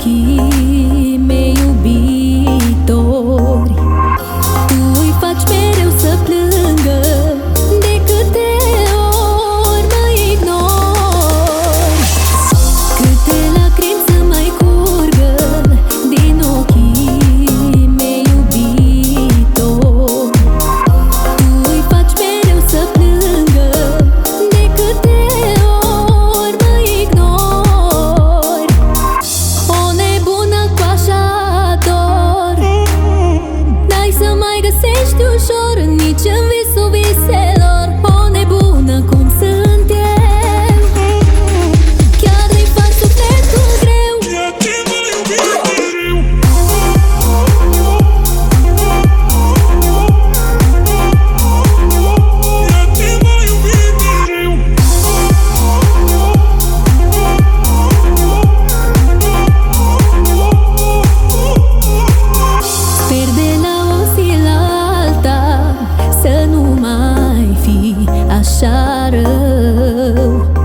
ochii mei iubitori. Tu îi faci mereu să plângă, de câte ori mă ignori. Câte lacrimi să mai curgă din ochii mei iubitori. Tu îi faci mereu să plângă, de câte ori mă ignori. O nebună cu așa dor, n-ai să mai găsești ușor nici în visul viselor. O nebună cum sunt eu, chiar îi fac sufletul greu. Ea te va iubi mereu. Ea te va iubi mereu. Sper de la o zi la alta să nu mai fi așa rău.